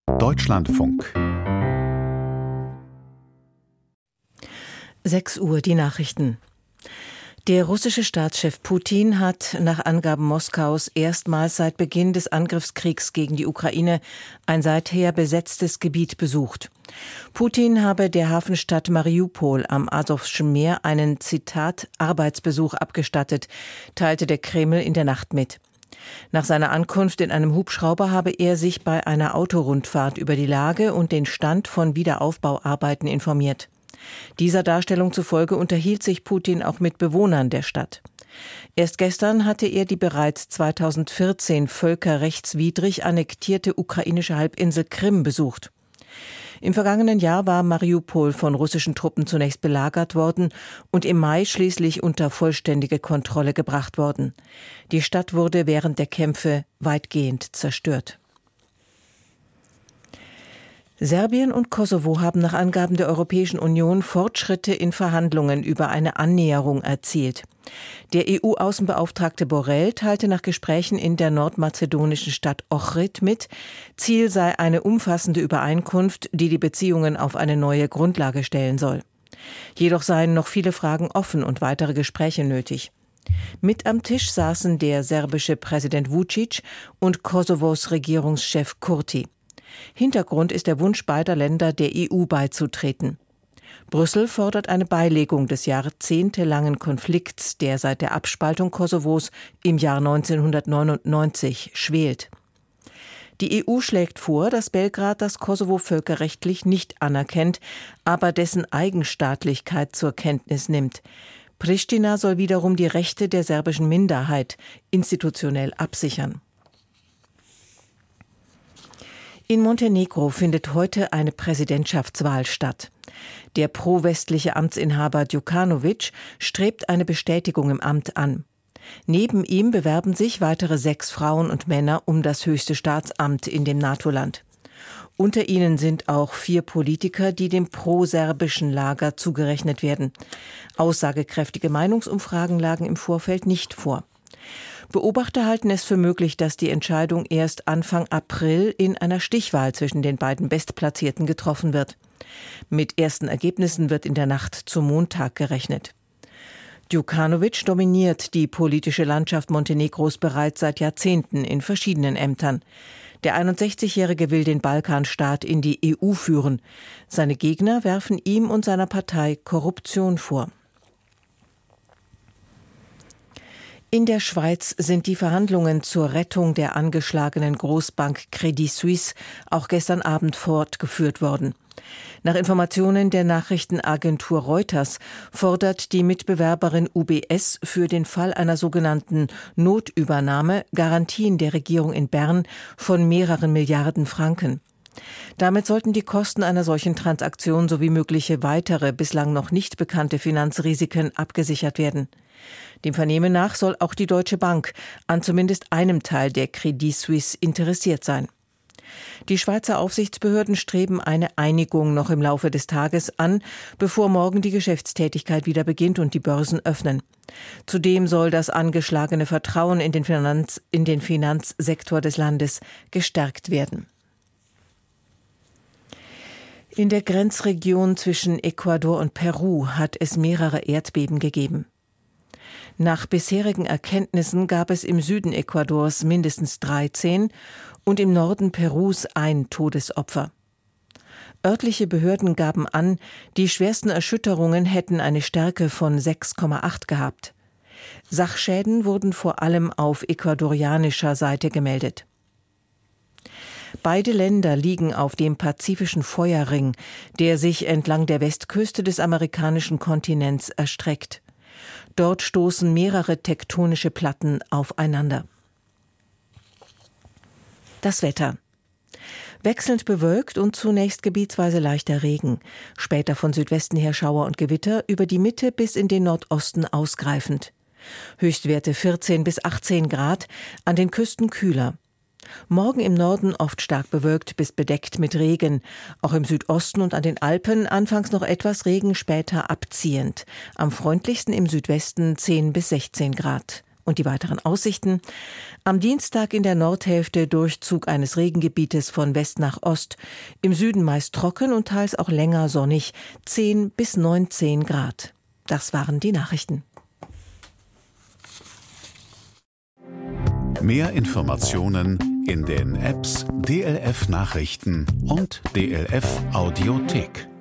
Deutschlandfunk. 6 Uhr, die Nachrichten. Der russische Staatschef Putin hat nach Angaben Moskaus erstmals seit Beginn des Angriffskriegs gegen die Ukraine ein seither besetztes Gebiet besucht. Putin habe der Hafenstadt Mariupol am Asowschen Meer einen, Zitat, Arbeitsbesuch abgestattet, teilte der Kreml in der Nacht mit. Nach seiner Ankunft in einem Hubschrauber habe er sich bei einer Autorundfahrt über die Lage und den Stand von Wiederaufbauarbeiten informiert. Dieser Darstellung zufolge unterhielt sich Putin auch mit Bewohnern der Stadt. Erst gestern hatte er die bereits 2014 völkerrechtswidrig annektierte ukrainische Halbinsel Krim besucht. Im vergangenen Jahr war Mariupol von russischen Truppen zunächst belagert worden und im Mai schließlich unter vollständige Kontrolle gebracht worden. Die Stadt wurde während der Kämpfe weitgehend zerstört. Serbien und Kosovo haben nach Angaben der Europäischen Union Fortschritte in Verhandlungen über eine Annäherung erzielt. Der EU-Außenbeauftragte Borrell teilte nach Gesprächen in der nordmazedonischen Stadt Ohrid mit, Ziel sei eine umfassende Übereinkunft, die die Beziehungen auf eine neue Grundlage stellen soll. Jedoch seien noch viele Fragen offen und weitere Gespräche nötig. Mit am Tisch saßen der serbische Präsident Vučić und Kosovos Regierungschef Kurti. Hintergrund ist der Wunsch beider Länder, der EU beizutreten. Brüssel fordert eine Beilegung des jahrzehntelangen Konflikts, der seit der Abspaltung Kosovos im Jahr 1999 schwelt. Die EU schlägt vor, dass Belgrad das Kosovo völkerrechtlich nicht anerkennt, aber dessen Eigenstaatlichkeit zur Kenntnis nimmt. Pristina soll wiederum die Rechte der serbischen Minderheit institutionell absichern. In Montenegro findet heute eine Präsidentschaftswahl statt. Der pro-westliche Amtsinhaber Đukanović strebt eine Bestätigung im Amt an. Neben ihm bewerben sich weitere 6 Frauen und Männer um das höchste Staatsamt in dem NATO-Land. Unter ihnen sind auch 4 Politiker, die dem pro-serbischen Lager zugerechnet werden. Aussagekräftige Meinungsumfragen lagen im Vorfeld nicht vor. Beobachter halten es für möglich, dass die Entscheidung erst Anfang April in einer Stichwahl zwischen den beiden Bestplatzierten getroffen wird. Mit ersten Ergebnissen wird in der Nacht zum Montag gerechnet. Đukanović dominiert die politische Landschaft Montenegros bereits seit Jahrzehnten in verschiedenen Ämtern. Der 61-Jährige will den Balkanstaat in die EU führen. Seine Gegner werfen ihm und seiner Partei Korruption vor. In der Schweiz sind die Verhandlungen zur Rettung der angeschlagenen Großbank Credit Suisse auch gestern Abend fortgeführt worden. Nach Informationen der Nachrichtenagentur Reuters fordert die Mitbewerberin UBS für den Fall einer sogenannten Notübernahme Garantien der Regierung in Bern von mehreren Milliarden Franken. Damit sollten die Kosten einer solchen Transaktion sowie mögliche weitere, bislang noch nicht bekannte Finanzrisiken abgesichert werden. Dem Vernehmen nach soll auch die Deutsche Bank an zumindest einem Teil der Credit Suisse interessiert sein. Die Schweizer Aufsichtsbehörden streben eine Einigung noch im Laufe des Tages an, bevor morgen die Geschäftstätigkeit wieder beginnt und die Börsen öffnen. Zudem soll das angeschlagene Vertrauen in den Finanzsektor des Landes gestärkt werden. In der Grenzregion zwischen Ecuador und Peru hat es mehrere Erdbeben gegeben. Nach bisherigen Erkenntnissen gab es im Süden Ecuadors mindestens 13 und im Norden Perus ein Todesopfer. Örtliche Behörden gaben an, die schwersten Erschütterungen hätten eine Stärke von 6,8 gehabt. Sachschäden wurden vor allem auf ecuadorianischer Seite gemeldet. Beide Länder liegen auf dem Pazifischen Feuerring, der sich entlang der Westküste des amerikanischen Kontinents erstreckt. Dort stoßen mehrere tektonische Platten aufeinander. Das Wetter. Wechselnd bewölkt und zunächst gebietsweise leichter Regen. Später von Südwesten her Schauer und Gewitter, über die Mitte bis in den Nordosten ausgreifend. Höchstwerte 14 bis 18 Grad, an den Küsten kühler. Morgen im Norden oft stark bewölkt bis bedeckt mit Regen. Auch im Südosten und an den Alpen anfangs noch etwas Regen, später abziehend. Am freundlichsten im Südwesten 10 bis 16 Grad. Und die weiteren Aussichten: Am Dienstag in der Nordhälfte Durchzug eines Regengebietes von West nach Ost. Im Süden meist trocken und teils auch länger sonnig. 10 bis 19 Grad. Das waren die Nachrichten. Mehr Informationen in den Apps DLF Nachrichten und DLF Audiothek.